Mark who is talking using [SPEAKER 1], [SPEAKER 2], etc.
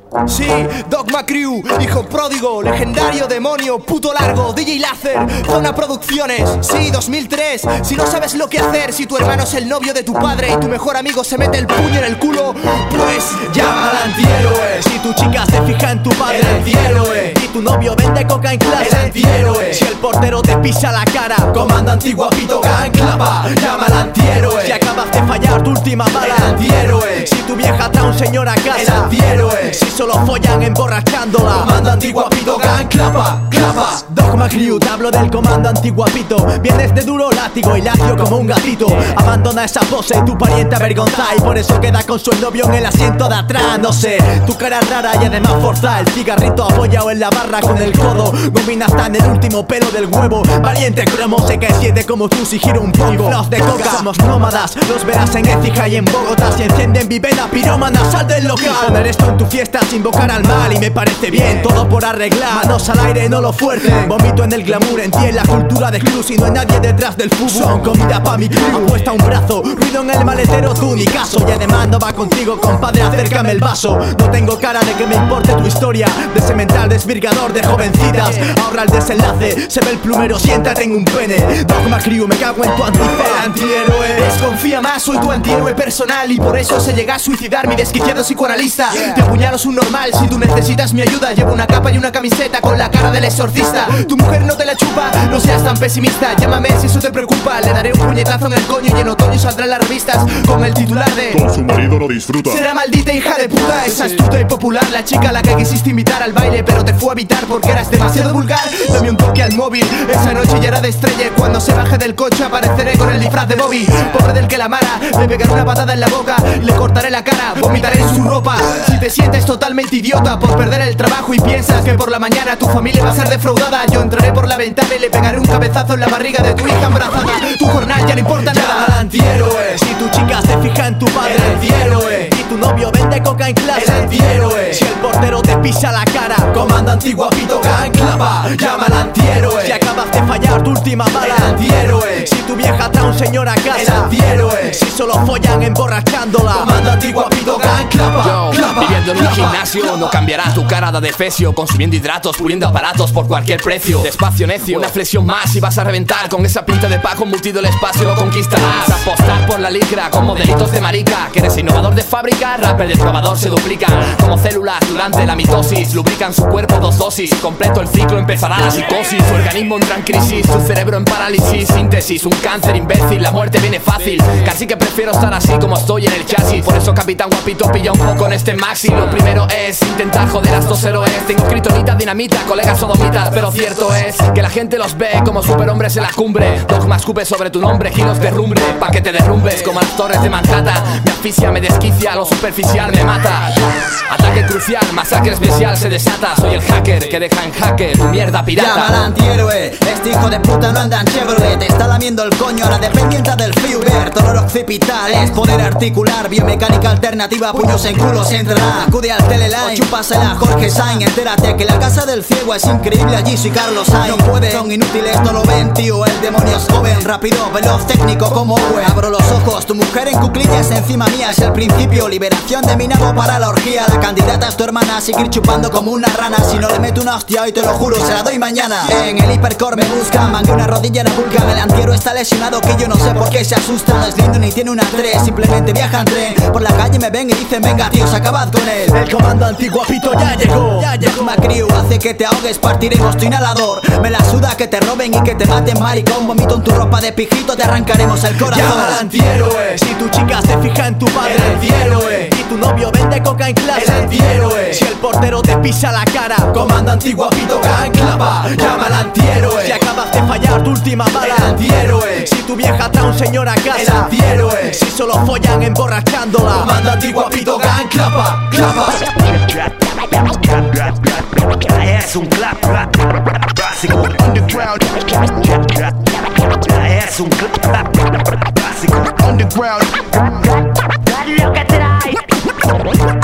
[SPEAKER 1] Sí, Dogma Crew, hijo pródigo, legendario, demonio, puto largo, DJ Láser, Zona Producciones. Sí, 2003, si no sabes lo que hacer, si tu hermano es el novio de tu padre y tu mejor amigo se mete el puño en el culo, pues llama al antihéroe.
[SPEAKER 2] Si tu chica se fija en tu padre,
[SPEAKER 1] el antihéroe.
[SPEAKER 2] Y tu novio vende coca en clase,
[SPEAKER 1] el antihéroe.
[SPEAKER 2] Si el portero te pisa la cara,
[SPEAKER 1] comandante guapito clapa, llama al antihéroe.
[SPEAKER 2] Si acabas de fallar tu última bala,
[SPEAKER 1] el antihéroe.
[SPEAKER 2] Si tu vieja trae un señor a casa,
[SPEAKER 1] el antihéroe.
[SPEAKER 2] Si solo follan emborrachándola,
[SPEAKER 1] comando antiguapito, clapa.
[SPEAKER 2] Dogma Crew, te hablo del comando antiguapito. Vienes de duro látigo y lacio como un gatito. Abandona esa pose, tu pariente avergonza, y por eso queda con su novio en el asiento de atrás. No sé, tu cara rara y además forza. El cigarrito apoyado en la barra con el codo. Gomina hasta en el último pelo del huevo. Valiente cromo, sé que siete como tú si giro un poco. Inflados de coca, somos nómadas. Los verás en Écija y en Bogotá. Si encienden vivena pirómana, sal del local. Poner esto en tu fiesta sin invocar al mal y me parece bien, todo por arreglar. Manos al aire, no lo fuerte. Vomito en el glamour, en ti en la cultura de club. Y no hay nadie detrás del fútbol. Son comida pa' mi crew. Apuesta un brazo, ruido en el maletero, tú ni caso. Y además no va contigo, compadre, acércame el vaso. No tengo cara de que me importe tu historia. De semental desvirgador de jovencitas. Ahorra el desenlace, se ve el plumero, siéntate en un pene. Dogma Crew, me cago en tu antihéroe.
[SPEAKER 1] Desconfía más, soy tu antihéroe personal. Y por eso se llega a suicidar mi desquiciado psicoanalista. Te apuñalo es un normal, si tú necesitas mi ayuda. Llevo una capa y una camiseta con la cara del exorcista. Tu mujer no te la chupa, no seas tan pesimista. Llámame si eso te preocupa, le daré un puñetazo en el coño. Y en otoño saldrán las revistas con el titular de
[SPEAKER 3] con su marido no disfruta.
[SPEAKER 1] Será maldita hija de puta, esa astuta y popular. La chica a la que quisiste invitar al baile, pero te fue a evitar porque eras demasiado vulgar. Dame un toque al móvil, esa noche ya era de estrella. Cuando se baje del coche apareceré con el disfraz de Bobby. Pobre del que la amara, le pegaré una patada en la boca y le cortaré la cara, vomitaré en su ropa. Si te sientes totalmente idiota por perder el trabajo y piensas que por la mañana tu familia va a ser defraudada, yo entraré por la ventana y le pegaré un cabezazo en la barriga de tu hija embarazada. Tu jornal ya no importa nada.
[SPEAKER 2] Al antihéroe. Si tu chica se fija en tu padre,
[SPEAKER 1] el antihéroe.
[SPEAKER 2] Y tu novio vende coca en clase,
[SPEAKER 1] el antihéroe.
[SPEAKER 2] Si el portero te pisa la cara,
[SPEAKER 1] comando antiguapito clapa, llama al antihéroe.
[SPEAKER 2] Si acabas de fallar tu última bala,
[SPEAKER 1] el antihéroe.
[SPEAKER 2] Si tu vieja trae un señor a casa,
[SPEAKER 1] el antihéroe.
[SPEAKER 2] Si solo follan emborrachándola,
[SPEAKER 1] comando antiguapito clapa.
[SPEAKER 4] Viviendo en un gimnasio no cambiará tu cara de adefesio. Consumiendo hidratos, puliendo aparatos por cualquier precio. Despacio necio, una flexión más y vas a reventar. Con esa pinta de pajo embutido el espacio lo conquistarás. Apostar por la licra con modelitos de marica. Que eres innovador de fábrica, rapper de probador se duplican. Como células durante la mitosis, lubrican su cuerpo 2 dosis. Completo el ciclo empezará la psicosis. Tu organismo entra en crisis, tu cerebro en parálisis. Síntesis, un cáncer imbécil, la muerte viene fácil. Casi que prefiero estar así como estoy en el chasis. Por eso capitán guapito pilla un poco en este maxi. Lo primero es intentar joder a estos héroes. Tengo kriptonita, dinamita, colegas sodomitas. Pero cierto es que la gente los ve como superhombres en la cumbre. Dogma escupe sobre tu nombre, giros de rumbre. Pa' que te derrumbes como las torres de Manhattan. Me asfixia, me desquicia, lo superficial me mata. Ataque crucial, masacre especial se desata. Soy el hacker que deja en jaque tu mierda pirata.
[SPEAKER 5] Llama al antihéroe, este hijo de puta no anda en Chevrolet. Te está lamiendo el coño a la dependiente del Fiuber. Dolor occipital es poder articular. Biomecánica alternativa, puños en culos entrará. Acude al teleline, chúpasela Jorge Sainz. Entérate que la casa del ciego es increíble, allí soy Carlos Sainz. No puede, son inútiles, no lo ven, tío. El demonio es joven, rápido, veloz, técnico como Owen. Abro los ojos, tu mujer en cuclillas encima mía. Es el principio, liberación de mi nabo para la orgía. La candidata es tu hermana, seguir chupando como una rana. Si no le meto una hostia hoy te lo juro, se la doy mañana. En el hipercore me buscan, mangué una rodilla en la vulcan. El antihéroe está lesionado que yo no sé por qué se asusta. No es lindo ni tiene una 3, simplemente viaja en tren. Por la calle me ven y dicen venga tíos, acabad con él.
[SPEAKER 2] El comando antiguapito ya llegó.
[SPEAKER 5] Dogma Crew hace que te ahogues, partiremos tu inhalador. Me la suda que te roben y que te maten, maricón. Vomito en tu ropa de pijito, te arrancaremos el corazón.
[SPEAKER 1] Llama al antihéroe.
[SPEAKER 2] Si tu chica se fija en tu padre,
[SPEAKER 1] el antihéroe.
[SPEAKER 2] Y tu novio vende coca en clase,
[SPEAKER 1] el antihéroe.
[SPEAKER 2] Si el portero te pisa la cara,
[SPEAKER 1] comando antiguapito clapa, llama al antihéroe.
[SPEAKER 2] Si acabas de fallar tu última bala,
[SPEAKER 1] el antihéroe.
[SPEAKER 2] Si tu vieja trae un señor a casa,
[SPEAKER 1] el antihéroe.
[SPEAKER 2] Si solo follan emborrachándola,
[SPEAKER 1] comando antiguapito clapa.
[SPEAKER 6] Es un clap básico underground. Es un clap básico underground.
[SPEAKER 7] Lo que trae.